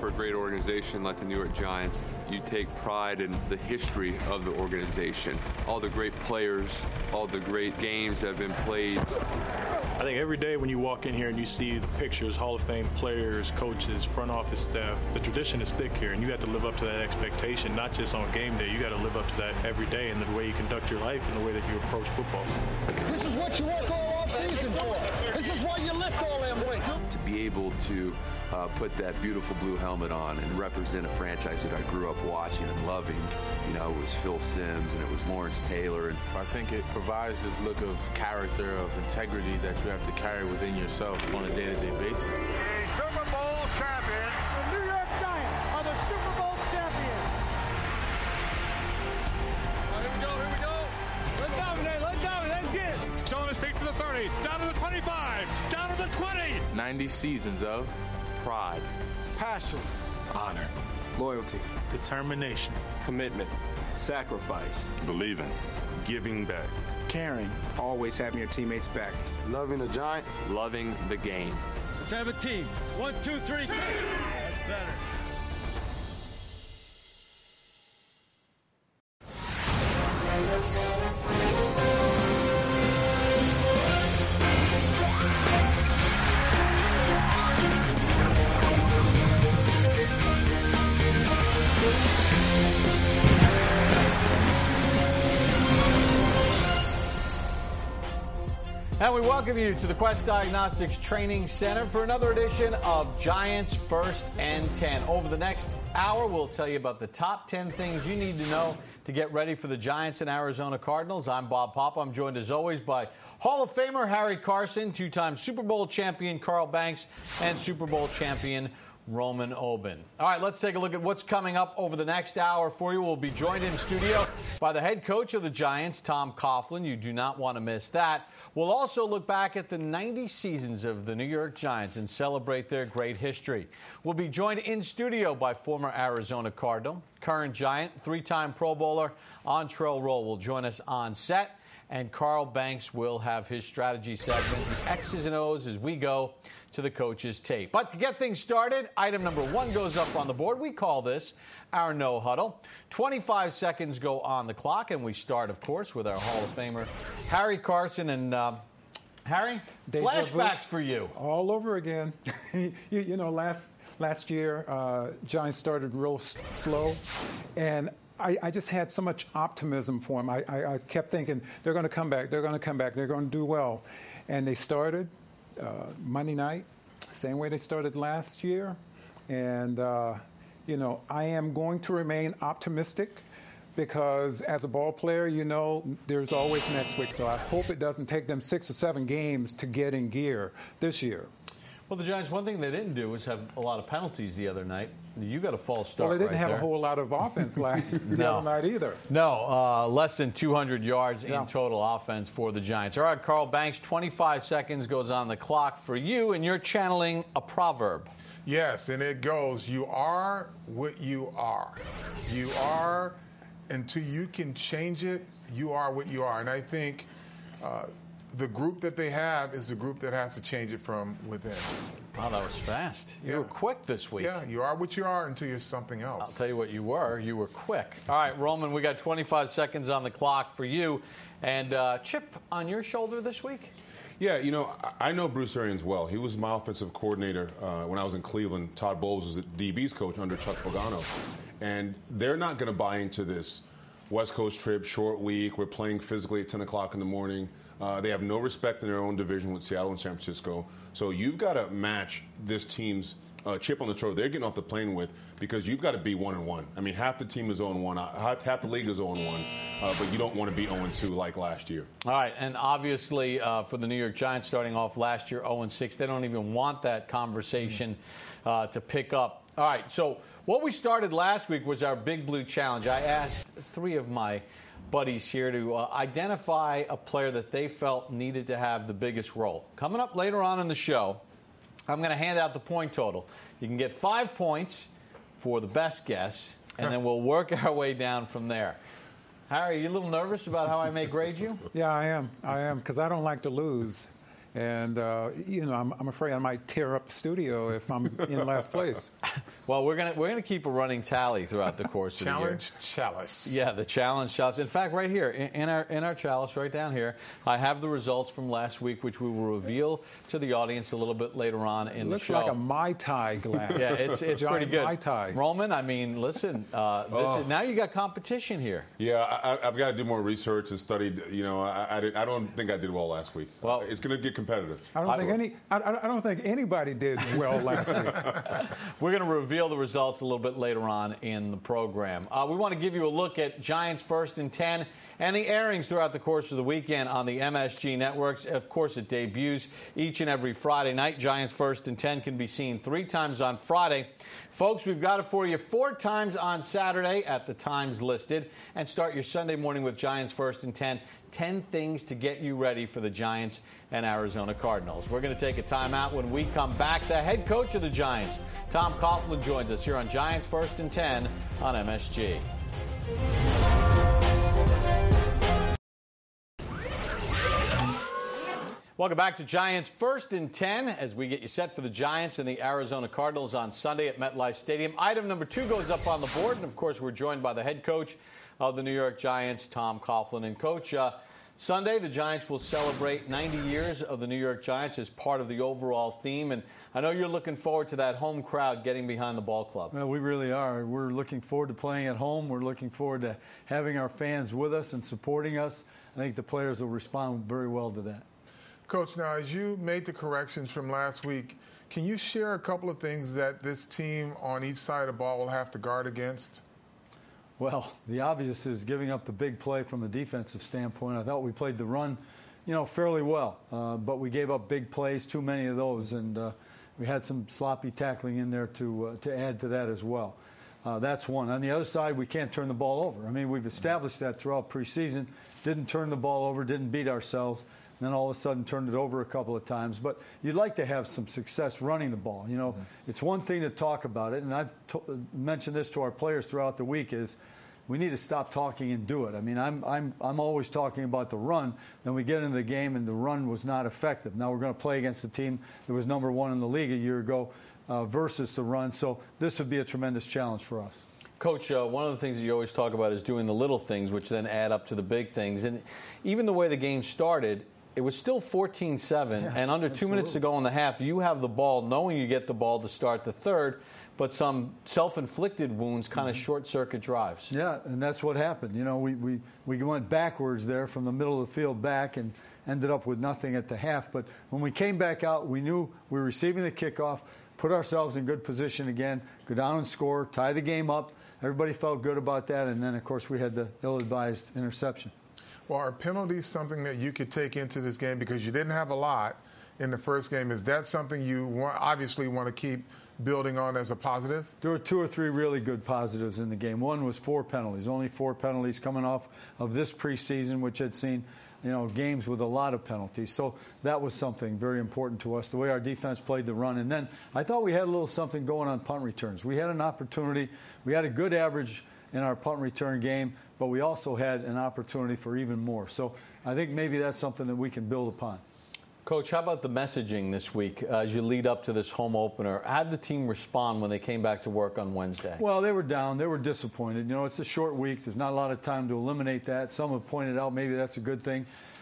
for a great organization like the New York Giants, you take pride in the history of the organization. All the great players, all the great games that have been played. I think every day when you walk in here and you see the pictures, Hall of Fame players, coaches, front office staff, the tradition is thick here, and you have to live up to that expectation, not just on game day. You got to live up to that every day in the way you conduct your life and the way that you approach football. This is what you work all off season for. This is why you lift all them weights. To be able to put that beautiful blue helmet on and represent a franchise that I grew up watching and loving. You know, it was Phil Simms and it was Lawrence Taylor. And I think it provides this look of character, of integrity that you have to carry within yourself on a day-to-day basis. The Super Bowl champion. The New York Giants are the Super Bowl champions. Here we go. Let's dominate, let's get it. Still on his feet to the 30, down to the 25, down to the 20. 90 seasons of pride, Passion, Honor, loyalty, determination, commitment, sacrifice, believing, giving back, caring, always having your teammates back, Loving the Giants. Loving the game. Let's have a team. 1, 2, 3. That's better. And we welcome you to the Quest Diagnostics Training Center for another edition of Giants First and 10. Over the next hour, we'll tell you about the top 10 things you need to know to get ready for the Giants and Arizona Cardinals. I'm Bob Papa. I'm joined as always by Hall of Famer Harry Carson, two-time Super Bowl champion Carl Banks, and Super Bowl champion Roman Oben. All right, let's take a look at what's coming up over the next hour for you. We'll be joined in studio by the head coach of the Giants, Tom Coughlin. You do not want to miss that. We'll also look back at the 90 seasons of the New York Giants and celebrate their great history. We'll be joined in studio by former Arizona Cardinal, current Giant, three-time Pro Bowler, Antrel Rolle will join us on set. And Carl Banks will have his strategy segment, the X's and O's, as we go to the coach's tape. But to get things started, item number 1 goes up on the board. We call this our no huddle. 25 seconds go on the clock, and we start, of course, with our Hall of Famer, Harry Carson. And Harry, flashbacks for you. All over again. you know, last year, Giants started real slow, and I just had so much optimism for them. I kept thinking, they're going to come back, they're going to come back, they're going to do well. And they started Monday night, same way they started last year. And, you know, I am going to remain optimistic because as a ball player, you know, there's always next week. So I hope it doesn't take them 6 or 7 games to get in gear this year. Well, the Giants, one thing they didn't do was have a lot of penalties the other night. You got a false start. Well, they didn't have there. A whole lot of offense the other night either. No, less than 200 yards in total offense for the Giants. All right, Carl Banks, 25 seconds goes on the clock for you, and you're channeling a proverb. Yes, and it goes, you are what you are. You are, until you can change it, you are what you are. And I think the group that they have is the group that has to change it from within. Wow, that was fast. You were quick this week. Yeah, you are what you are until you're something else. I'll tell you what you were. You were quick. All right, Roman, we got 25 seconds on the clock for you. And chip on your shoulder this week? Yeah, you know, I know Bruce Arians well. He was my offensive coordinator when I was in Cleveland. Todd Bowles was the DB's coach under Chuck Pagano. And they're not going to buy into this West Coast trip, short week. We're playing physically at 10 o'clock in the morning. They have no respect in their own division with Seattle and San Francisco. So you've got to match this team's chip on the shoulder they're getting off the plane with, because you've got to be 1-1. I mean, half the team is 0-1. Half the league is 0-1. But you don't want to be 0-2 like last year. All right, and obviously for the New York Giants starting off last year 0-6, they don't even want that conversation to pick up. All right, so what we started last week was our Big Blue Challenge. I asked 3 of my buddies here to identify a player that they felt needed to have the biggest role. Coming up later on in the show, I'm going to hand out the point total. You can get 5 points for the best guess, and then we'll work our way down from there. Harry, are you a little nervous about how I may grade you? Yeah, I am, because I don't like to lose. And, you know, I'm afraid I might tear up the studio if I'm in last place. Well, we're gonna keep a running tally throughout the course of the year. Challenge chalice. Yeah, the challenge chalice. In fact, right here in our chalice, right down here, I have the results from last week, which we will reveal to the audience a little bit later on in the show. Looks like a Mai Tai glass. Yeah, it's pretty good. Mai Tai. Roman, I mean, listen, now you got competition here. Yeah, I've got to do more research and study. You know, I don't think I did well last week. Well, it's going to get competitive. I don't think anybody did well last week. We're going to reveal the results a little bit later on in the program. We want to give you a look at Giants First and 10 and the airings throughout the course of the weekend on the MSG networks. Of course, it debuts each and every Friday night. Giants First and 10 can be seen 3 times on Friday. Folks, we've got it for you 4 times on Saturday at the times listed. And start your Sunday morning with Giants First and 10. 10 things to get you ready for the Giants and Arizona Cardinals. We're going to take a timeout. When we come back, the head coach of the Giants, Tom Coughlin, joins us here on Giants First and 10 on MSG. Welcome back to Giants First and 10 as we get you set for the Giants and the Arizona Cardinals on Sunday at MetLife Stadium. Item number 2 goes up on the board, and of course we're joined by the head coach of the New York Giants, Tom Coughlin. And Coach, Sunday the Giants will celebrate 90 years of the New York Giants as part of the overall theme, and I know you're looking forward to that home crowd getting behind the ball club. Well, we really are. We're looking forward to playing at home. We're looking forward to having our fans with us and supporting us. I think the players will respond very well to that. Coach, now as you made the corrections from last week, can you share a couple of things that this team on each side of the ball will have to guard against? Well, the obvious is giving up the big play from a defensive standpoint. I thought we played the run, fairly well, but we gave up big plays, too many of those, and we had some sloppy tackling in there to add to that as well. That's one. On the other side, we can't turn the ball over. I mean, we've established that throughout preseason. Didn't turn the ball over, didn't beat ourselves. And then all of a sudden turned it over a couple of times. But you'd like to have some success running the ball. It's one thing to talk about it, and I've mentioned this to our players throughout the week, is we need to stop talking and do it. I mean, I'm always talking about the run. Then we get into the game, and the run was not effective. Now we're going to play against a team that was number 1 in the league a year ago versus the run. So this would be a tremendous challenge for us. Coach, one of the things that you always talk about is doing the little things, which then add up to the big things. And even the way the game started, it was still 14-7, and under 2 minutes to go in the half, you have the ball, knowing you get the ball to start the third, but some self-inflicted wounds kind of short-circuit drives. Yeah, and that's what happened. We went backwards there from the middle of the field back and ended up with nothing at the half. But when we came back out, we knew we were receiving the kickoff, put ourselves in good position again, go down and score, tie the game up. Everybody felt good about that, and then, of course, we had the ill-advised interception. Well, are penalties something that you could take into this game because you didn't have a lot in the first game? Is that something you obviously want to keep building on as a positive? There were 2 or 3 really good positives in the game. One was 4 penalties, only 4 penalties coming off of this preseason, which had seen games with a lot of penalties. So that was something very important to us, the way our defense played the run. And then I thought we had a little something going on punt returns. We had an opportunity. We had a good average in our punt return game, but we also had an opportunity for even more. So I think maybe that's something that we can build upon. Coach, how about the messaging this week as you lead up to this home opener? How did the team respond when they came back to work on Wednesday? Well, they were down. They were disappointed. It's a short week. There's not a lot of time to eliminate that. Some have pointed out maybe that's a good thing.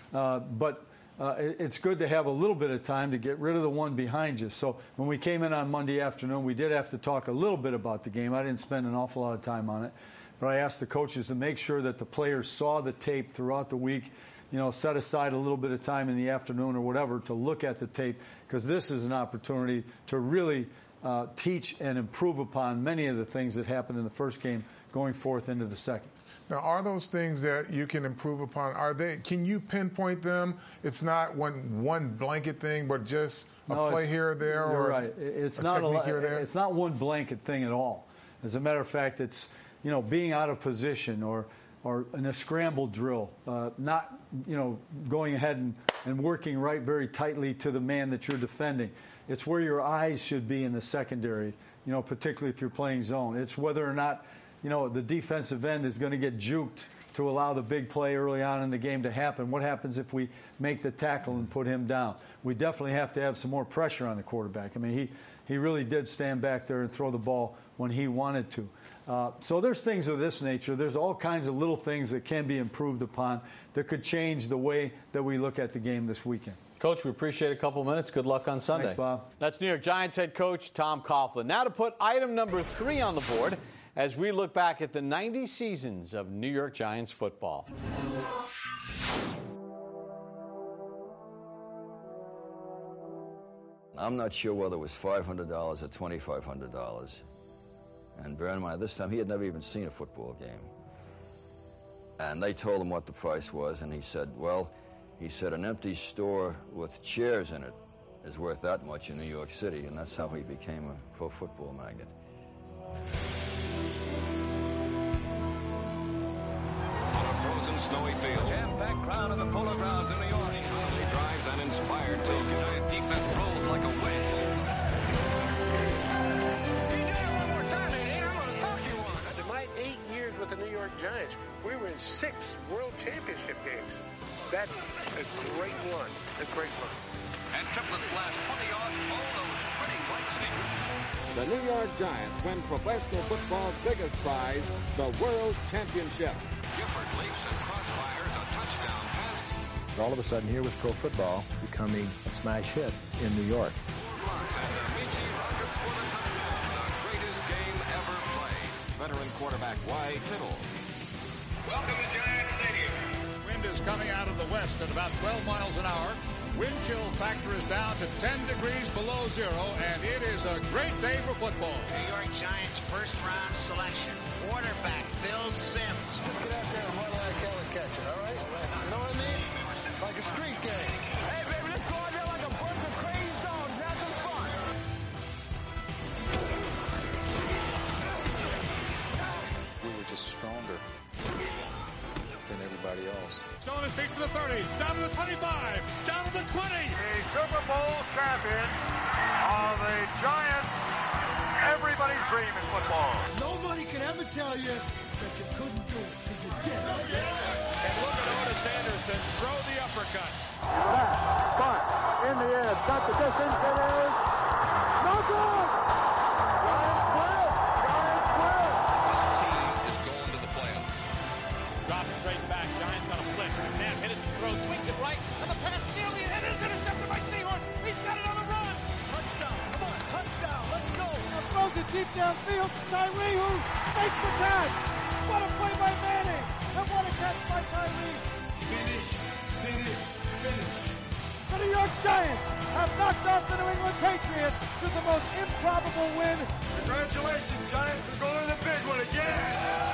But it's good to have a little bit of time to get rid of the one behind you. So when we came in on Monday afternoon, we did have to talk a little bit about the game. I didn't spend an awful lot of time on it. But I asked the coaches to make sure that the players saw the tape throughout the week, set aside a little bit of time in the afternoon or whatever to look at the tape, because this is an opportunity to really teach and improve upon many of the things that happened in the first game going forth into the second. Now, are those things that you can improve upon? Can you pinpoint them? It's not one blanket thing, but just a play here or there, you're or right. It's a not technique here or there? It's not one blanket thing at all. As a matter of fact, it's being out of position or in a scramble drill, not going ahead and working right very tightly to the man that you're defending. It's where your eyes should be in the secondary, particularly if you're playing zone. It's whether or not the defensive end is going to get juked to allow the big play early on in the game to happen? What happens if we make the tackle and put him down? We definitely have to have some more pressure on the quarterback. I mean, he really did stand back there and throw the ball when he wanted to. So there's things of this nature. There's all kinds of little things that can be improved upon that could change the way that we look at the game this weekend. Coach, we appreciate a couple minutes. Good luck on Sunday. Thanks, Bob. That's New York Giants head coach Tom Coughlin. Now to put item number 3 on the board as we look back at the 90 seasons of New York Giants football. I'm not sure whether it was $500 or $2,500. And bear in mind, this time he had never even seen a football game. And they told him what the price was, and he said, well, an empty store with chairs in it is worth that much in New York City, and that's how he became a pro football magnate. On a frozen, snowy field, jam-packed crowd in the Polo Grounds in New York. He drives an inspired take. Giant defense rolls like a whale. In my 8 years with the New York Giants, we were in 6 World Championship games. That's a great run, And Triplets blast 20 yards, all those pretty white sneakers. The New York Giants win professional football's biggest prize, the World Championship. Gifford leaps and crossfires a touchdown pass. All of a sudden, here was pro football becoming a smash hit in New York. Blocks and Amici rockets for the touchdown. The greatest game ever played. Veteran quarterback Wyatt Tittle. Welcome to Giant Stadium. Wind is coming out of the west at about 12 miles an hour. Wind chill factor is down to 10 degrees below zero, and it is a great day for football. New York Giants first-round selection, quarterback Phil Simms. Just get out there and run like hell and catch it, all right? You know what I mean? Like a street game. Hey, baby, let's go out there like a bunch of crazy dogs. Have some fun. We were just stronger than everybody else. Still on his feet to the 30, down to the 25, down to the 20. The Super Bowl champion of the Giants. Everybody's dream in football. Nobody can ever tell you that you couldn't do it because you did. And look at Otis Anderson throw the uppercut. Spot in the air, got the distance, it is no good. Giants win. This team is going to the playoffs. Drops straight back. Giants on a flick. Now Henderson throws, swings it right, and the pass nearly and it is intercepted by Sehorn. He's got it on the run. Touchdown. Come on, touchdown. Let's go. Now throws it deep downfield. Tyree who makes the catch. What a play by Manning. And what a catch by Tyree. Finish, finish, finish. The New York Giants have knocked off the New England Patriots with the most improbable win. Congratulations, Giants, for going to the big one again.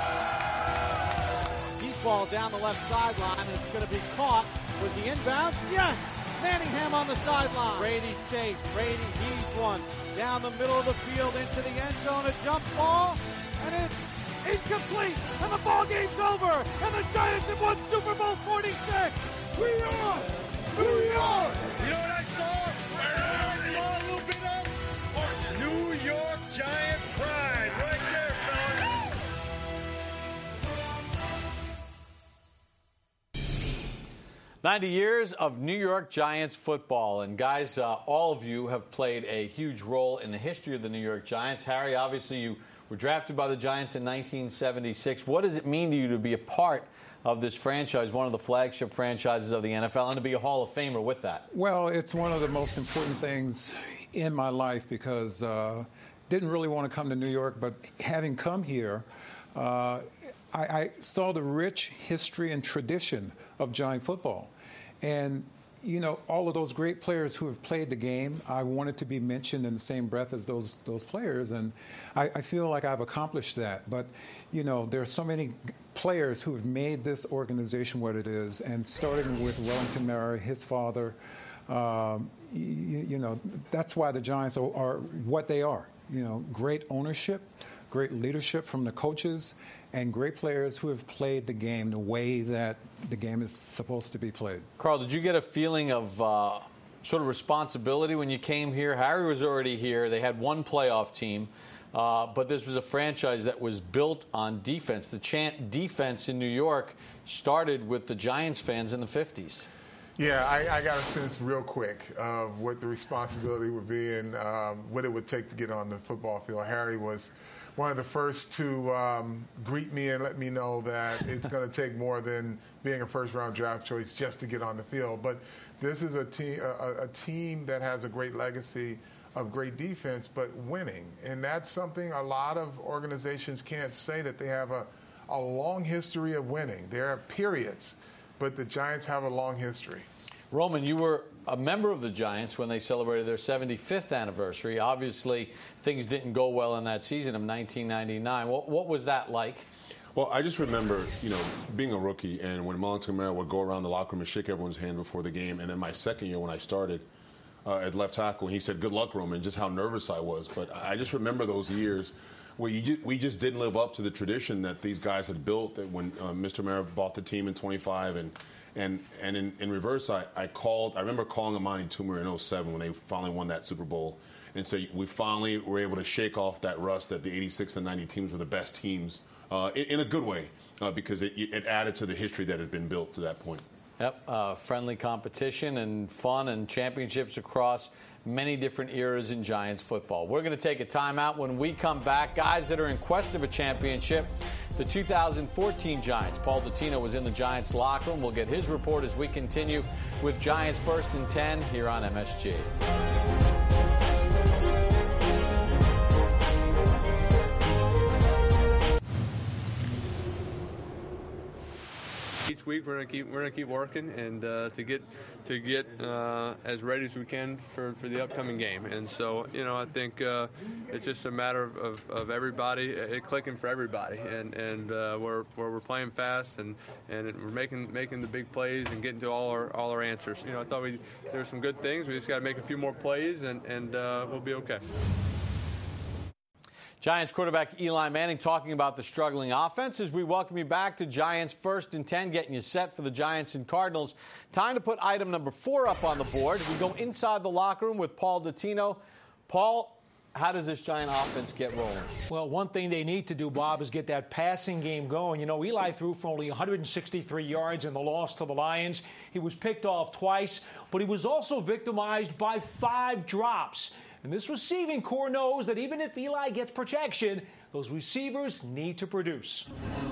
Deep ball down the left sideline, and it's going to be caught. Was he inbounds? Yes! Manningham on the sideline. Brady's chase. Brady heaves one. Down the middle of the field into the end zone. A jump ball, and it's incomplete. And the ball game's over. And the Giants have won Super Bowl 46. We are New York. You know what I saw? A little bit of New York Giant pride right there, fellas. 90 years of New York Giants football. And guys, all of you have played a huge role in the history of the New York Giants. Harry, obviously you were drafted by the Giants in 1976. What does it mean to you to be a part of this franchise, one of the flagship franchises of the NFL, and to be a Hall of Famer with that? Well, it's one of the most important things in my life because didn't really want to come to New York, but having come here, I saw the rich history and tradition of Giant football. And, you know, all of those great players who have played the game, I wanted to be mentioned in the same breath as those players. And I feel like I've accomplished that. But, you know, there are so many players who have made this organization what it is. And starting with Wellington Mary, his father, you know, that's why the Giants are what they are. You know, great ownership, great leadership from the coaches, and great players who have played the game the way that the game is supposed to be played. Carl, did you get a feeling of sort of responsibility when you came here? Harry was already here. They had one playoff team. but this was a franchise that was built on defense. The chant defense in New York started with the Giants fans in the 50s. Yeah, I got a sense real quick of what the responsibility would be and what it would take to get on the football field. Harry was one of the first to greet me and let me know that it's going to take more than being a first-round draft choice just to get on the field. But this is a team that has a great legacy of great defense, but winning. And that's something a lot of organizations can't say, that they have a long history of winning. There are periods, but the Giants have a long history. Roman, you were a member of the Giants when they celebrated their 75th anniversary. Obviously, things didn't go well in that season of 1999. What was that like? Well, I just remember, being a rookie, and when Mullen Kamara would go around the locker room and shake everyone's hand before the game. And then my second year when I started at left tackle, he said, "Good luck, Roman," just how nervous I was. But I just remember those years where we just didn't live up to the tradition that these guys had built. That when Mr. Mara bought the team in 25, and in reverse, I remember calling Amani Toomer in 07 when they finally won that Super Bowl, and so we finally were able to shake off that rust that the 86 and 90 teams were the best teams in a good way, because it added to the history that had been built to that point. Yep, friendly competition and fun and championships across many different eras in Giants football. We're going to take a timeout. When we come back, guys that are in quest of a championship, the 2014 Giants. Paul Dottino was in the Giants locker room. We'll get his report as we continue with Giants First and 10 here on MSG. Each week we're gonna keep working and to get as ready as we can for the upcoming game. And so I think it's just a matter of everybody clicking for everybody, and where we're playing fast and we're making the big plays and getting to all our answers. I thought there were some good things. We just got to make a few more plays and we'll be okay. Giants quarterback Eli Manning talking about the struggling offense as we welcome you back to Giants First and 10, getting you set for the Giants and Cardinals. Time to put item number 4 up on the board. We go inside the locker room with Paul Dottino. Paul, how does this Giant offense get rolling? Well, one thing they need to do, Bob, is get that passing game going. Eli threw for only 163 yards in the loss to the Lions. He was picked off twice, but he was also victimized by 5 drops. And this receiving core knows that even if Eli gets protection, those receivers need to produce.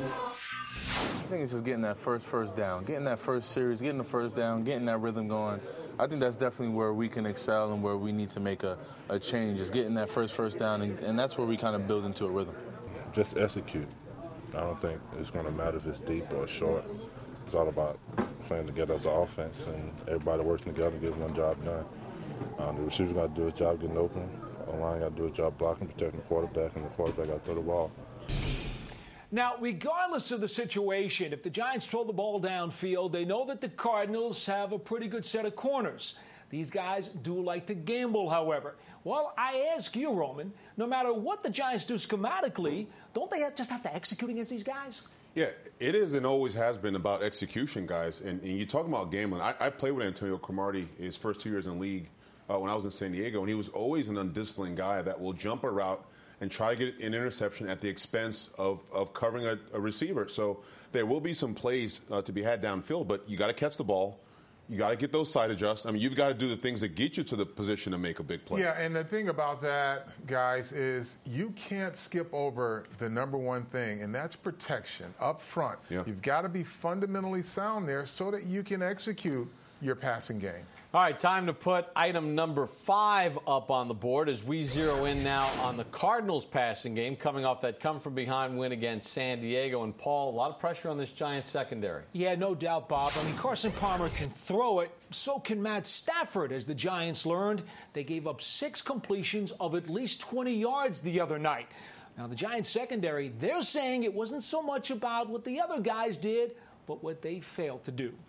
I think it's just getting that first down, getting that first series, getting the first down, getting that rhythm going. I think that's definitely where we can excel and where we need to make a change, is getting that first down, and that's where we kind of build into a rhythm. Just execute. I don't think it's going to matter if it's deep or short. It's all about playing together as an offense, and everybody working together to get one job done. The receiver got to do his job getting open. The line got to do his job blocking, protecting the quarterback, and the quarterback got to throw the ball. Now, regardless of the situation, if the Giants throw the ball downfield, they know that the Cardinals have a pretty good set of corners. These guys do like to gamble, however. Well, I ask you, Roman, no matter what the Giants do schematically, don't they just have to execute against these guys? Yeah, it is and always has been about execution, guys. And you talk about gambling. I played with Antonio Cromartie his first 2 years in the league when I was in San Diego, and he was always an undisciplined guy that will jump a route and try to get an interception at the expense of covering a receiver. So there will be some plays to be had downfield, but you got to catch the ball. You got to get those side adjusts. I mean, you've got to do the things that get you to the position to make a big play. Yeah, and the thing about that, guys, is you can't skip over the number one thing, and that's protection up front. Yeah. You've got to be fundamentally sound there so that you can execute your passing game. All right, time to put item number 5 up on the board as we zero in now on the Cardinals passing game, coming off that come-from-behind win against San Diego. And, Paul, a lot of pressure on this Giants secondary. Yeah, no doubt, Bob. I mean, Carson Palmer can throw it. So can Matt Stafford, as the Giants learned. They gave up 6 completions of at least 20 yards the other night. Now, the Giants secondary, they're saying it wasn't so much about what the other guys did, but what they failed to do.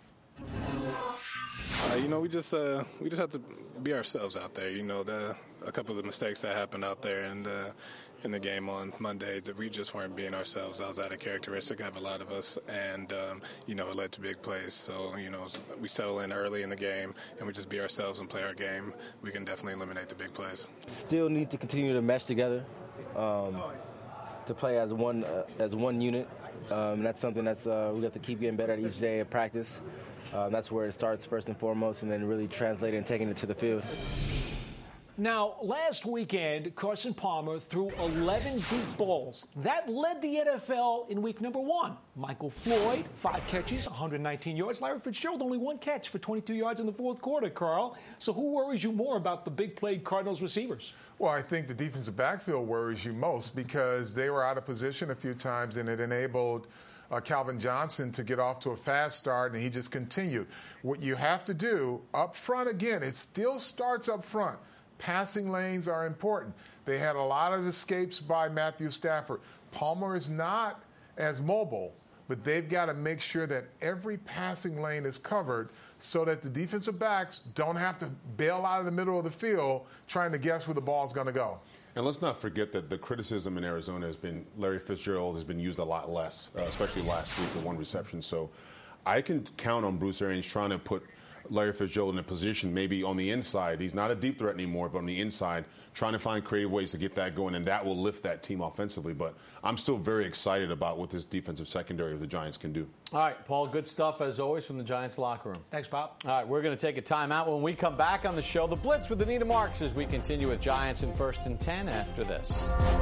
We just have to be ourselves out there. A couple of the mistakes that happened out there and in the game on Monday, that we just weren't being ourselves. That was out of characteristic of a lot of us, and it led to big plays. So we settle in early in the game and we just be ourselves and play our game. We can definitely eliminate the big plays. Still need to continue to mesh together. to play as one unit. That's something that's we have to keep getting better at each day of practice. That's where it starts first and foremost, and then really translating and taking it to the field. Now, last weekend, Carson Palmer threw 11 deep balls. That led the NFL in week number 1. Michael Floyd, 5 catches, 119 yards. Larry Fitzgerald, only 1 catch for 22 yards in the fourth quarter, Carl. So who worries you more about the big-played Cardinals receivers? Well, I think the defensive backfield worries you most because they were out of position a few times, and it enabled Calvin Johnson to get off to a fast start, and he just continued. What you have to do up front, again, it still starts up front. Passing lanes are important. They had a lot of escapes by Matthew Stafford. Palmer is not as mobile, but they've got to make sure that every passing lane is covered so that the defensive backs don't have to bail out of the middle of the field trying to guess where the ball's going to go. And let's not forget that the criticism in Arizona has been Larry Fitzgerald has been used a lot less, especially last week with 1 reception. So I can count on Bruce Arians trying to put Larry Fitzgerald in a position maybe on the inside. He's not a deep threat anymore, but on the inside, trying to find creative ways to get that going, and that will lift that team offensively. But I'm still very excited about what this defensive secondary of the Giants can do. All right, Paul, good stuff as always from the Giants locker room. Thanks, Pop. All right, we're going to take a timeout. When we come back on the show, The Blitz with Anita Marks as we continue with Giants in 1st and 10 after this.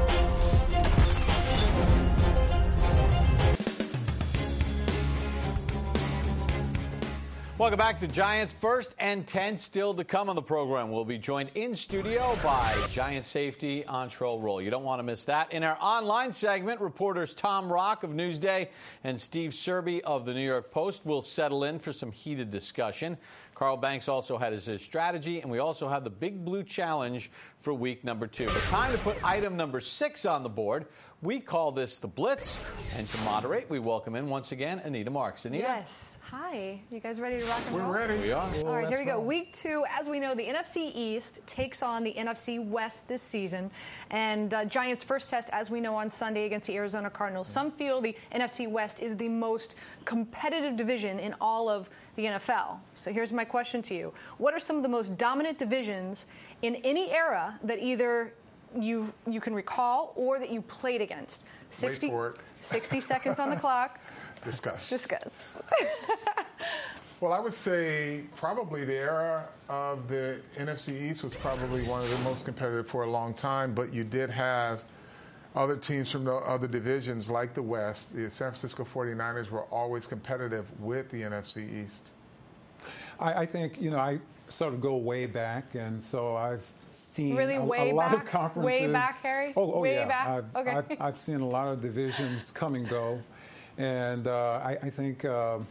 Welcome back to Giants 1st and 10. Still to come on the program. We'll be joined in studio by Giants safety Antrel Rolle. You don't want to miss that. In our online segment, reporters Tom Rock of Newsday and Steve Serby of the New York Post will settle in for some heated discussion. Carl Banks also had his strategy, and we also have the Big Blue Challenge for week number 2. But time to put item number 6 on the board. We call this the Blitz, and to moderate, we welcome in once again Anita Marks. Anita? Yes. Hi. You guys ready to rock and roll? We're ready. We are. All right, here we go. Week 2, as we know, the NFC East takes on the NFC West this season. And Giants' first test, as we know, on Sunday against the Arizona Cardinals. Some feel the NFC West is the most competitive division in all of the NFL. So here's my question to you. What are some of the most dominant divisions in any era that either you can recall or that you played against? 60 seconds on the clock. Discuss. Well, I would say probably the era of the NFC East was probably one of the most competitive for a long time, but you did have other teams from the other divisions like the West. The San Francisco 49ers were always competitive with the NFC East. I think, I sort of go way back, and so I've seen really a way lot back? of conferences. Way back, Harry? Oh way yeah. Back? Okay. I've seen a lot of divisions come and go. And I think, the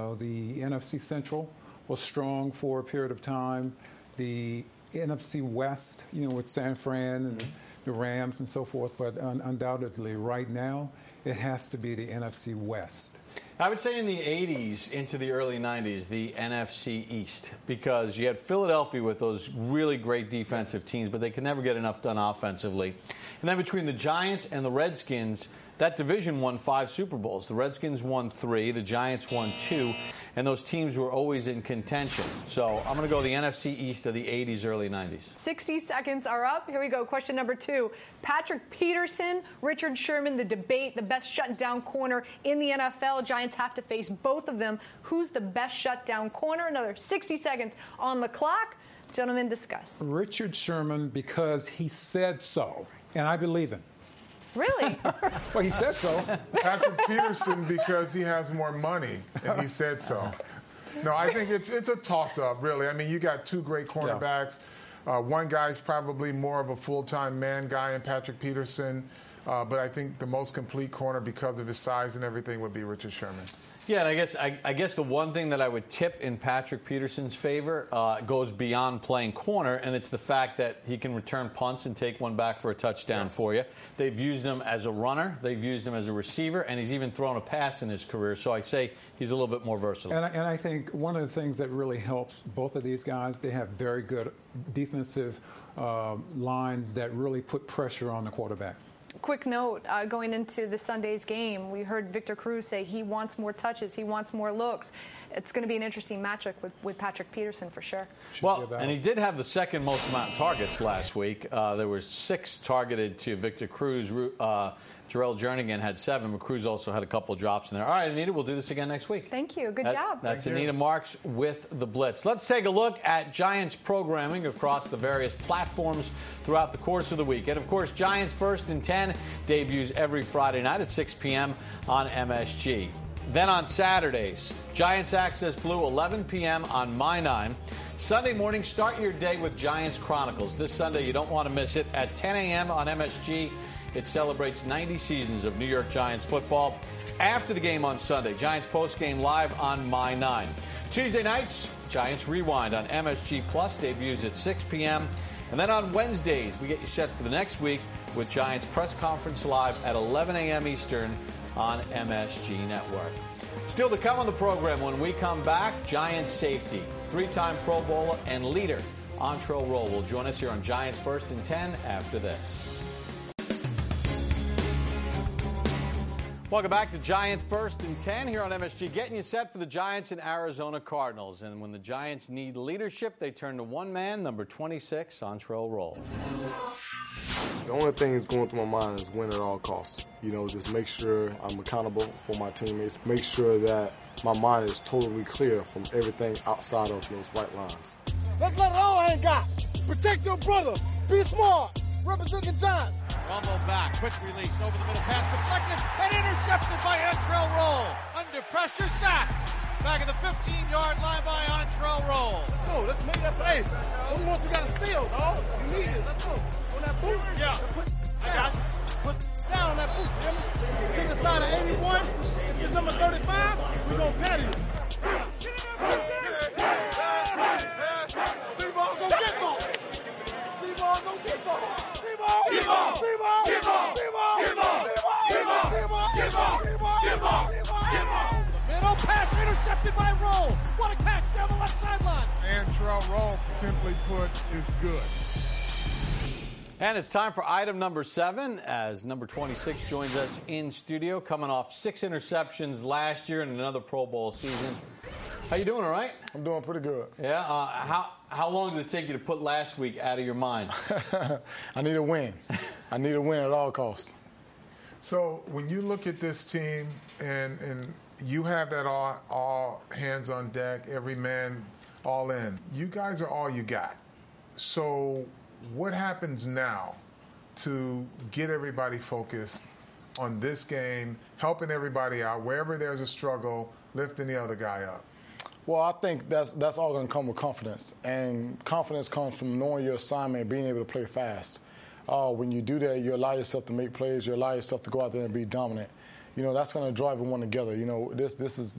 NFC Central was strong for a period of time. The NFC West, with San Fran and the Rams and so forth. But undoubtedly, right now, it has to be the NFC West. I would say in the 80s into the early 90s, the NFC East, because you had Philadelphia with those really great defensive teams, but they could never get enough done offensively. And then between the Giants and the Redskins, that division won 5 Super Bowls. The Redskins won 3, the Giants won 2, and those teams were always in contention. So I'm going to go the NFC East of the 80s, early 90s. 60 seconds are up. Here we go. Question number 2. Patrick Peterson, Richard Sherman, the debate, the best shutdown corner in the NFL. Giants have to face both of them. Who's the best shutdown corner? Another 60 seconds on the clock. Gentlemen, discuss. Richard Sherman, because he said so, and I believe him. Really? Well, he said so. Patrick Peterson, because he has more money, and he said so. No, I think it's a toss-up, really. I mean, you got 2 great cornerbacks. One guy's probably more of a full-time man guy in Patrick Peterson. But I think the most complete corner, because of his size and everything, would be Richard Sherman. Yeah, and I guess the one thing that I would tip in Patrick Peterson's favor goes beyond playing corner, and it's the fact that he can return punts and take one back for a touchdown for you. They've used him as a runner, they've used him as a receiver, and he's even thrown a pass in his career. So I say he's a little bit more versatile. And I think one of the things that really helps both of these guys, they have very good defensive lines that really put pressure on the quarterback. quick note, going into the Sunday's game, we heard Victor Cruz say he wants more touches, he wants more looks. It's going to be an interesting matchup with Patrick Peterson for sure. Well, and he did have the second most amount of targets last week. There were 6 targeted to Victor Cruz. Jarrell Jernigan had 7, but Cruz also had a couple of drops in there. All right, Anita, we'll do this again next week. Thank you. Good job. That's Anita Marks with the Blitz. Let's take a look at Giants programming across the various platforms throughout the course of the week. And, of course, Giants First and 10 debuts every Friday night at 6 p.m. on MSG. Then on Saturdays, Giants Access Blue, 11 p.m. on My9. Sunday morning, start your day with Giants Chronicles. This Sunday, you don't want to miss it. At 10 a.m. on MSG, it celebrates 90 seasons of New York Giants football. After the game on Sunday, Giants postgame live on My9. Tuesday nights, Giants Rewind on MSG Plus debuts at 6 p.m. And then on Wednesdays, we get you set for the next week with Giants Press Conference Live at 11 a.m. Eastern on MSG Network. Still to come on the program when we come back, Giants safety, 3-time Pro Bowler and leader, Antrel Rolle will join us here on Giants First and 10 after this. Welcome back to Giants First and 10 here on MSG, getting you set for the Giants and Arizona Cardinals. And when the Giants need leadership, they turn to one man, number 26, Antrel Rolle. The only thing that's going through my mind is win at all costs. You know, just make sure I'm accountable for my teammates. Make sure that my mind is totally clear from everything outside of those white lines. Let's let it all hang out. Protect your brother. Be smart. Represent the Giants. Rumble back, quick release, over the middle pass deflected, and intercepted by Antrel Rolle. Under pressure, sack. Back at the 15-yard line by Antrel Rolle. Let's go, let's make that play. One more we got to steal, dog. You need it, let's go. On that boot. Yeah. I got you. Put down on that boot, you hear me? To the side of 81, it's number 35, we're going to patty you. C-ball, go get ball. C-ball, go get ball. C-ball, get ball. C-ball, get ball. C-ball, get ball. C-ball, get ball. Get ball, get ball. Get ball, get ball. Get ball. Middle pass intercepted by Rolle. What a catch down the left sideline. Antrel Rolle, simply put, is good. And it's time for item number 7 as number 26 joins us in studio, coming off 6 interceptions last year and another Pro Bowl season. How you doing, all right? I'm doing pretty good. Yeah? How long did it take you to put last week out of your mind? I need a win. I need a win at all costs. So when you look at this team and you have that all hands on deck, every man all in, you guys are all you got. So what happens now to get everybody focused on this game, helping everybody out, wherever there's a struggle, lifting the other guy up? Well, I think that's all going to come with confidence. And confidence comes from knowing your assignment, being able to play fast. When you do that, you allow yourself to make plays. You allow yourself to go out there and be dominant. You know, that's going to drive everyone together. You know, this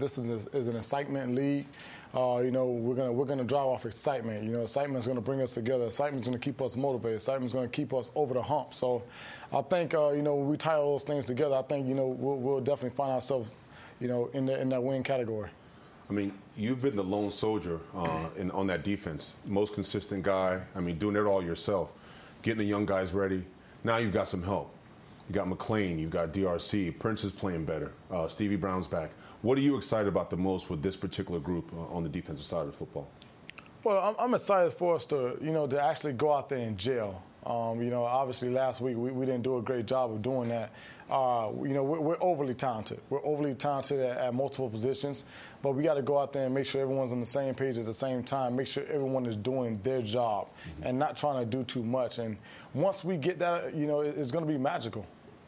is an excitement league. You know, we're gonna drive off excitement. You know, excitement's going to bring us together. Excitement's going to keep us motivated. Excitement's going to keep us over the hump. So, I think you know, when we tie all those things together, I think, you know, we'll definitely find ourselves, you know, in that win category. I mean, you've been the lone soldier on that defense, most consistent guy. I mean, doing it all yourself, getting the young guys ready. Now you've got some help. You got McClain, you've got DRC, Prince is playing better, Stevie Brown's back. What are you excited about the most with this particular group on the defensive side of football? Well, I'm excited for us to, you know, to actually go out there and gel. You know, obviously last week we didn't do a great job of doing that. You know, we're overly talented. We're overly talented at multiple positions, but we got to go out there and make sure everyone's on the same page at the same time, make sure everyone is doing their job and not trying to do too much. And once we get that, you know, it's going to be magical.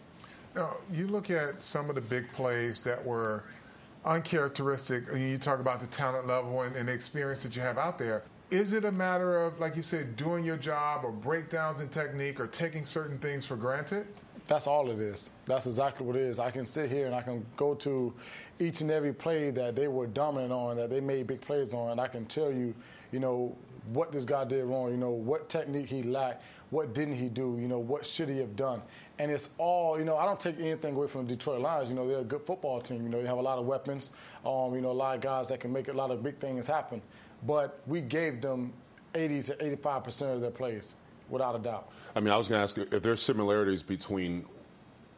Now, you look at some of the big plays that were uncharacteristic, and you talk about the talent level and the experience that you have out there. Is it a matter of, like you said, doing your job or breakdowns in technique or taking certain things for granted? That's all it is. That's exactly what it is. I can sit here and I can go to each and every play that they were dominant on, that they made big plays on, and I can tell you, you know, what this guy did wrong, you know, what technique he lacked, what didn't he do, you know, what should he have done. And it's all, you know, I don't take anything away from the Detroit Lions. You know, they're a good football team. You know, they have a lot of weapons, you know, a lot of guys that can make a lot of big things happen. But we gave them 80 to 85% of their plays, without a doubt. I mean, I was going to ask if there's similarities between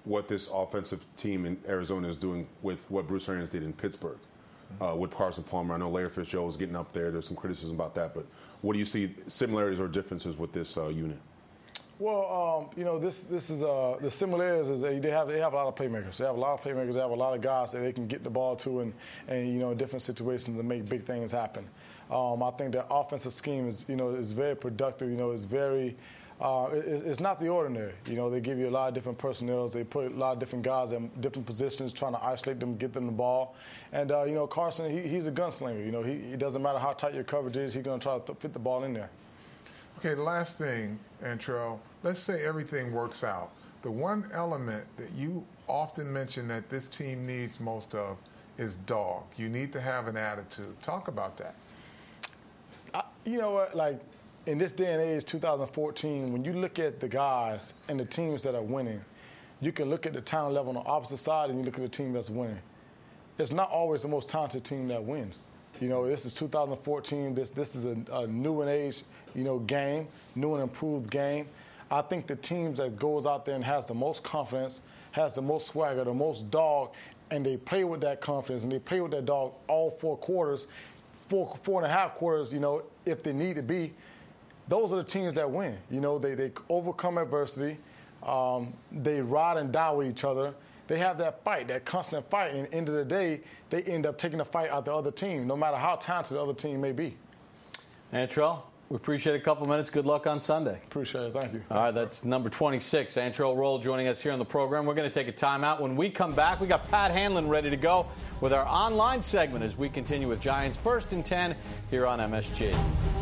what this offensive team in Arizona is doing with what Bruce Arians did in Pittsburgh with Carson Palmer. I know Larry Fitzgerald was getting up there. There's some criticism about that. But what do you see similarities or differences with this unit? Well, this is the similarities is they have a lot of playmakers. They have a lot of playmakers. They have a lot of guys that they can get the ball to and different situations to make big things happen. I think the offensive scheme is very productive. It's very it's not the ordinary. They give you a lot of different personnel. They put a lot of different guys in different positions, trying to isolate them, get them the ball. And Carson, he's a gunslinger. He doesn't matter how tight your coverage is. He's going to try to fit the ball in there. Okay, the last thing, Antrell, let's say everything works out. The one element that you often mention that this team needs most of is dog. You need to have an attitude. Talk about that. You know what? Like, in this day and age, 2014, when you look at the guys and the teams that are winning, you can look at the talent level on the opposite side and you look at the team that's winning. It's not always the most talented team that wins. This is 2014. This is a new and age, game, new and improved game. I think the teams that goes out there and has the most confidence, has the most swagger, the most dog, and they play with that confidence and they play with that dog all 4 quarters, 4.5 quarters, if they need to be. Those are the teams that win. They overcome adversity. They ride and die with each other. They have that fight, that constant fight. And at the end of the day, they end up taking the fight out the other team, no matter how talented the other team may be. Antrell, we appreciate a couple minutes. Good luck on Sunday. Appreciate it. Thank you. All right, that's number 26, Antrell Rolle, joining us here on the program. We're going to take a timeout. When we come back, we got Pat Hanlon ready to go with our online segment as we continue with Giants First and 10 here on MSG.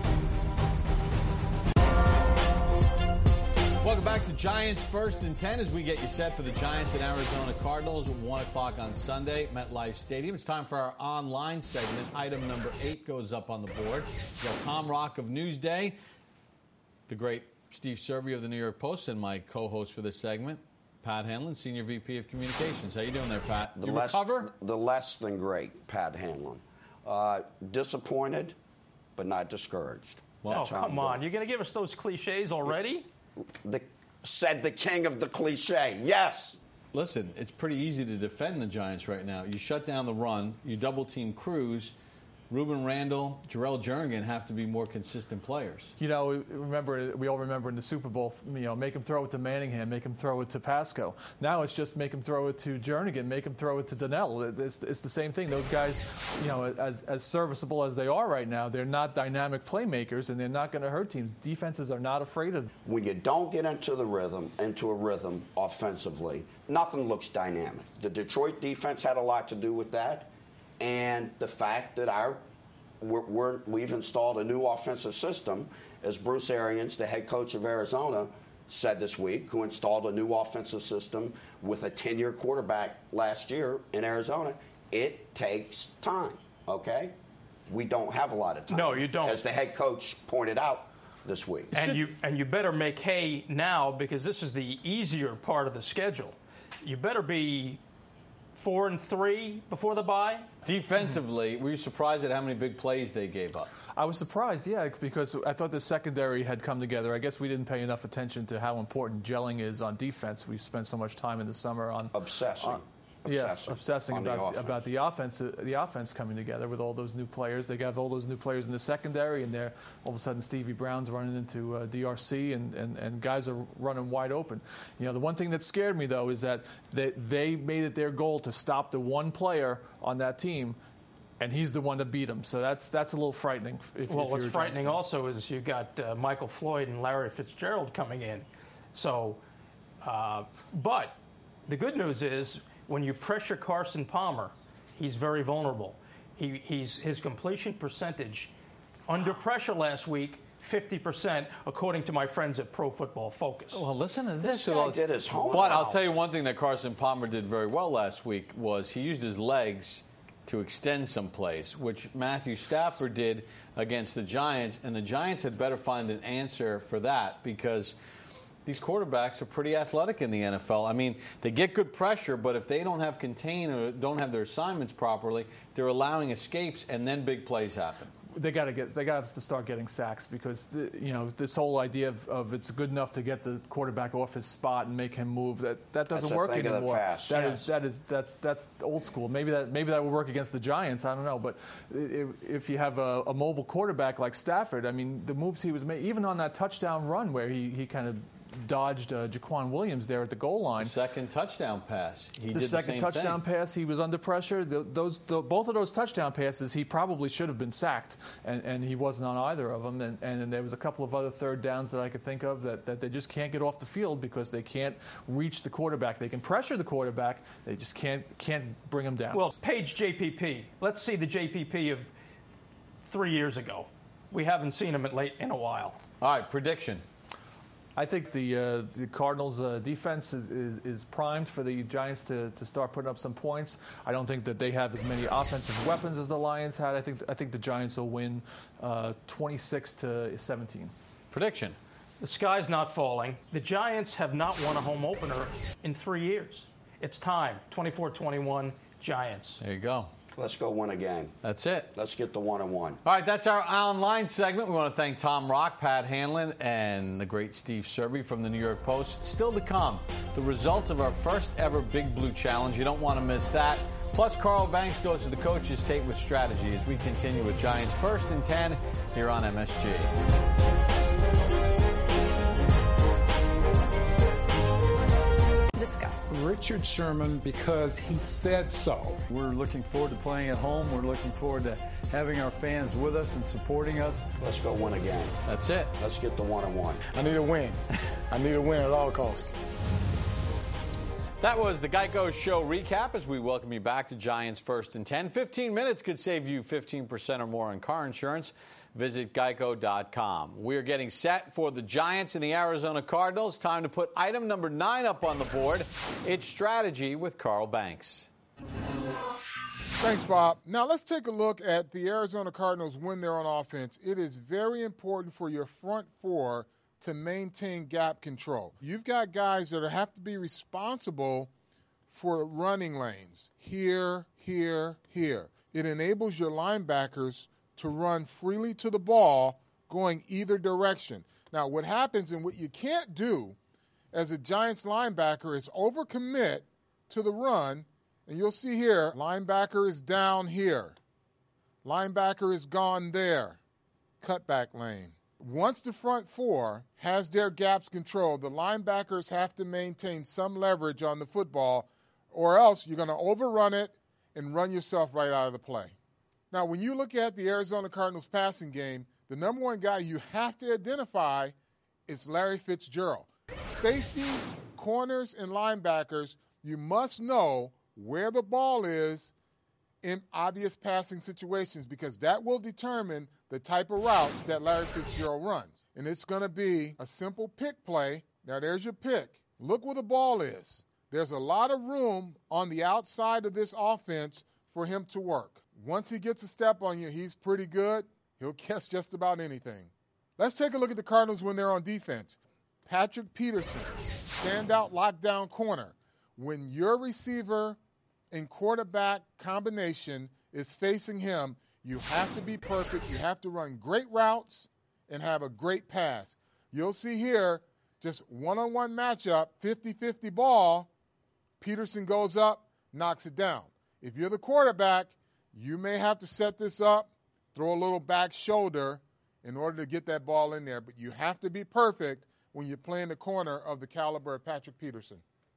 Welcome back to Giants First and 10 as we get you set for the Giants and Arizona Cardinals at 1 o'clock on Sunday at MetLife Stadium. It's time for our online segment. Item number 8 goes up on the board. We've got Tom Rock of Newsday, the great Steve Serby of the New York Post, and my co-host for this segment, Pat Hanlon, Senior VP of Communications. How you doing there, Pat? You recover? The less than great, Pat Hanlon. Disappointed, but not discouraged. Well, come on. You're going to give us those cliches already? Said the king of the cliche. Yes. Listen, it's pretty easy to defend the Giants right now. You shut down the run. You double-team Cruz. Ruben Randall, Jarrell Jernigan have to be more consistent players. We all remember in the Super Bowl, make him throw it to Manningham, make him throw it to Pasco. Now it's just make him throw it to Jernigan, make him throw it to Donnell. It's the same thing. Those guys, as serviceable as they are right now, they're not dynamic playmakers, and they're not going to hurt teams. Defenses are not afraid of them. When you don't get into a rhythm offensively, nothing looks dynamic. The Detroit defense had a lot to do with that. And the fact that we've installed a new offensive system, as Bruce Arians, the head coach of Arizona, said this week, who installed a new offensive system with a 10-year quarterback last year in Arizona, it takes time, okay? We don't have a lot of time. No, you don't. As the head coach pointed out this week. And you better make hay now, because this is the easier part of the schedule. You better be 4-3 before the bye. Defensively, were you surprised at how many big plays they gave up? I was surprised, because I thought the secondary had come together. I guess we didn't pay enough attention to how important gelling is on defense. We've spent so much time in the summer on obsessing about the offense coming together with all those new players. They got all those new players in the secondary, and they're all of a sudden Stevie Brown's running into DRC, and guys are running wide open. The one thing that scared me, though, is that they made it their goal to stop the one player on that team, and he's the one that beat him. So that's a little frightening. What's frightening also is you got Michael Floyd and Larry Fitzgerald coming in. So, but the good news is, when you pressure Carson Palmer, he's very vulnerable. His completion percentage under pressure last week, 50%, according to my friends at Pro Football Focus. Well, listen to this. This guy did his homework. But I'll tell you one thing that Carson Palmer did very well last week was he used his legs to extend some plays, which Matthew Stafford did against the Giants, and the Giants had better find an answer for that, because these quarterbacks are pretty athletic in the NFL. I mean, they get good pressure, but if they don't have contain or don't have their assignments properly, they're allowing escapes, and then big plays happen. they got to start getting sacks because this whole idea of it's good enough to get the quarterback off his spot and make him move that doesn't work anymore. That's old school. Maybe that will work against the Giants. I don't know, but if you have a mobile quarterback like Stafford, I mean the moves he was making, even on that touchdown run where he kind of dodged Jaquan Williams there at the goal line. The second touchdown pass. The second touchdown pass, he was under pressure. Both of those touchdown passes, he probably should have been sacked, and he wasn't on either of them. And there was a couple of other third downs that I could think of that they just can't get off the field because they can't reach the quarterback. They can pressure the quarterback. They just can't bring him down. Well, Page JPP. Let's see the JPP of 3 years ago. We haven't seen him in a while. All right, prediction. I think the Cardinals' defense is primed for the Giants to start putting up some points. I don't think that they have as many offensive weapons as the Lions had. I think the Giants will win 26-17. Prediction. The sky's not falling. The Giants have not won a home opener in 3 years. It's time. 24-21 Giants. There you go. Let's go win a game. That's it. Let's get the 1-1. All right, that's our online segment. We want to thank Tom Rock, Pat Hanlon, and the great Steve Serby from the New York Post. Still to come, the results of our first ever Big Blue Challenge. You don't want to miss that. Plus, Carl Banks goes to the coach's tape with strategy as we continue with Giants First and 10 here on MSG. Discuss. Richard Sherman, because he said so. We're looking forward to playing at home. We're looking forward to having our fans with us and supporting us. Let's go win a game. That's it. Let's get the 1-1. I need a win. I need a win at all costs. That was the Geico Show recap as we welcome you back to Giants First and 10. 15 minutes could save you 15% or more on car insurance. Visit geico.com. We're getting set for the Giants and the Arizona Cardinals. Time to put item number 9 up on the board. It's strategy with Carl Banks. Thanks, Bob. Now let's take a look at the Arizona Cardinals when they're on offense. It is very important for your front four to maintain gap control. You've got guys that have to be responsible for running lanes. Here, here, here. It enables your linebackers to run freely to the ball going either direction. Now, what happens and what you can't do as a Giants linebacker is overcommit to the run, and you'll see here, linebacker is down here. Linebacker is gone there. Cutback lane. Once the front four has their gaps controlled, the linebackers have to maintain some leverage on the football, or else you're going to overrun it and run yourself right out of the play. Now, when you look at the Arizona Cardinals passing game, the number one guy you have to identify is Larry Fitzgerald. Safeties, corners, and linebackers, you must know where the ball is in obvious passing situations because that will determine the type of routes that Larry Fitzgerald runs. And it's going to be a simple pick play. Now, there's your pick. Look where the ball is. There's a lot of room on the outside of this offense for him to work. Once he gets a step on you, he's pretty good. He'll catch just about anything. Let's take a look at the Cardinals when they're on defense. Patrick Peterson, standout lockdown corner. When your receiver and quarterback combination is facing him, you have to be perfect. You have to run great routes and have a great pass. You'll see here, just one-on-one matchup, 50-50 ball. Peterson goes up, knocks it down. If you're the quarterback, you may have to set this up, throw a little back shoulder in order to get that ball in there. But you have to be perfect when you're playing the corner of the caliber of Patrick Peterson.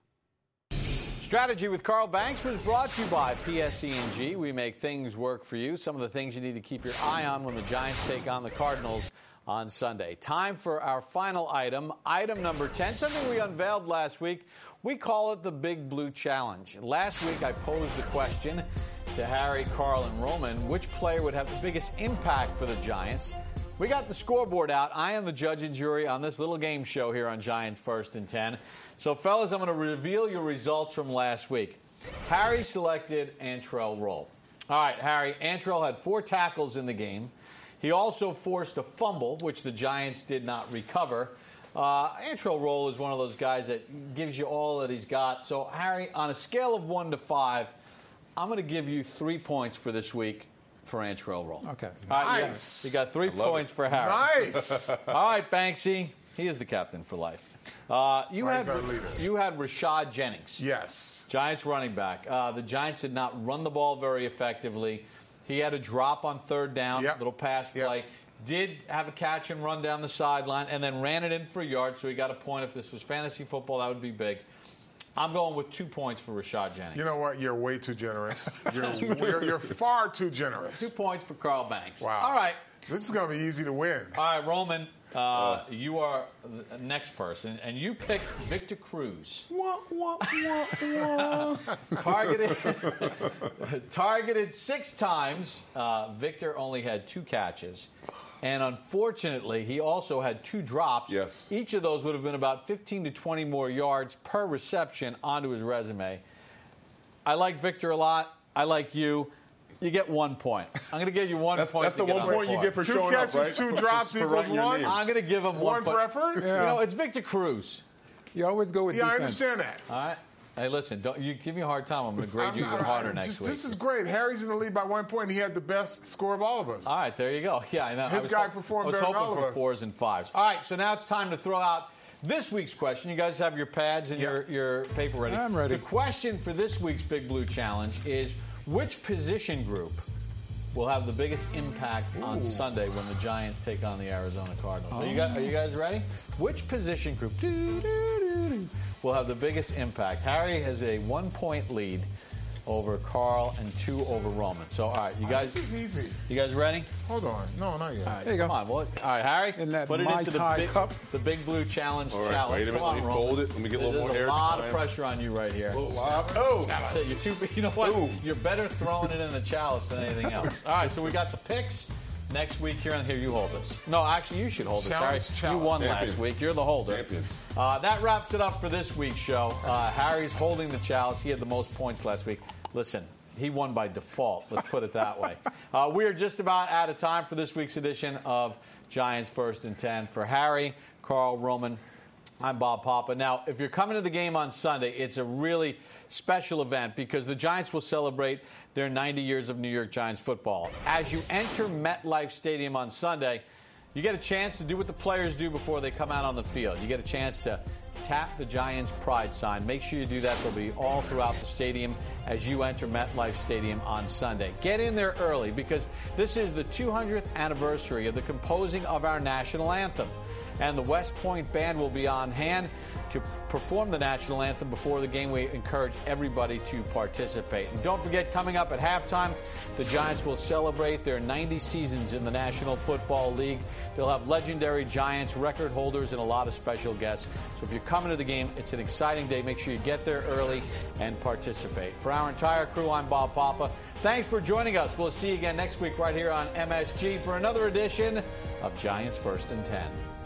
Strategy with Carl Banks was brought to you by PSE&G. We make things work for you. Some of the things you need to keep your eye on when the Giants take on the Cardinals on Sunday. Time for our final item, item number 10, something we unveiled last week. We call it the Big Blue Challenge. Last week I posed the question to Harry, Carl, and Roman, which player would have the biggest impact for the Giants? We got the scoreboard out. I am the judge and jury on this little game show here on Giants First and 10. So, fellas, I'm going to reveal your results from last week. Harry selected Antrel Rolle. All right, Harry, Antrel had 4 tackles in the game. He also forced a fumble, which the Giants did not recover. Antrel Rolle is one of those guys that gives you all that he's got. So, Harry, on a scale of 1 to 5, I'm going to give you 3 points for this week. for Antrell Roll. Okay. All right, Nice. you got 3 points for Harry. Nice. All right, Banksy. He is the captain for life. You had Rashad Jennings. Yes. Giants running back. The Giants did not run the ball very effectively. He had a drop on 3rd down, little pass play. Did have a catch and run down the sideline, and then ran it in for a yard, so he got a point. If this was fantasy football, that would be big. I'm going with 2 points for Rashad Jennings. You know what? You're way too generous. You're far too generous. 2 points for Carl Banks. Wow. All right. This is going to be easy to win. All right, Roman, you are the next person, and you picked Victor Cruz. Targeted 6 times. Victor only had 2 catches. And unfortunately, he also had 2 drops. Yes. Each of those would have been about 15 to 20 more yards per reception onto his resume. I like Victor a lot. I like you. You get 1 point. I'm going to give you 1 point. That's the 1 point you get for showing up, right? 2 catches, 2 drops equals 1. I'm going to give him 1 for point. effort? Yeah. You know, it's Victor Cruz. You always go with defense. I understand that. All right. Hey, listen, don't you give me a hard time. I'm going to grade you even harder next week. This is great. Harry's in the lead by 1 point, and he had the best score of all of us. All right, there you go. Yeah, I know. His guy performed better than all of I was us. hoping for 4s and 5s. All right, so now it's time to throw out this week's question. You guys have your pads and your paper ready? I'm ready. The question for this week's Big Blue Challenge is, which position group will have the biggest impact on Sunday when the Giants take on the Arizona Cardinals? Are you guys ready? Which position group will have the biggest impact? Harry has a 1-point lead over Carl and 2 over Roman. So, all right, you guys. This is easy. You guys ready? Hold on. No, not yet. All right, There you go. come on. Well, all right, Harry. In that put it Mai into Tai cup. the Big Blue Challenge. All right, challenge. wait a minute. Come on, Let me Roman. fold it. Let me get a little more There's air a lot time. of pressure on you right here. Oh, You know what? You're better throwing it in the chalice than anything else. All right, so we got the picks. Next week, here, you hold this. No, actually, you should hold this, Harry. You won last week. You're the holder. That wraps it up for this week's show. Harry's holding the chalice. He had the most points last week. Listen, he won by default. Let's put it that way. We are just about out of time for this week's edition of Giants First and 10. For Harry, Carl, Roman, I'm Bob Papa. Now, if you're coming to the game on Sunday, it's a really special event because the Giants will celebrate their 90 years of New York Giants football. As you enter MetLife Stadium on Sunday, you get a chance to do what the players do before they come out on the field. You get a chance to tap the Giants pride sign. Make sure you do that. They'll be all throughout the stadium as you enter MetLife Stadium on Sunday. Get in there early because this is the 200th anniversary of the composing of our national anthem. And the West Point Band will be on hand to perform the national anthem before the game. We encourage everybody to participate. And don't forget, coming up at halftime, the Giants will celebrate their 90 seasons in the National Football League. They'll have legendary Giants record holders and a lot of special guests. So if you're coming to the game, it's an exciting day. Make sure you get there early and participate. For our entire crew, I'm Bob Papa. Thanks for joining us. We'll see you again next week right here on MSG for another edition of Giants First and 10.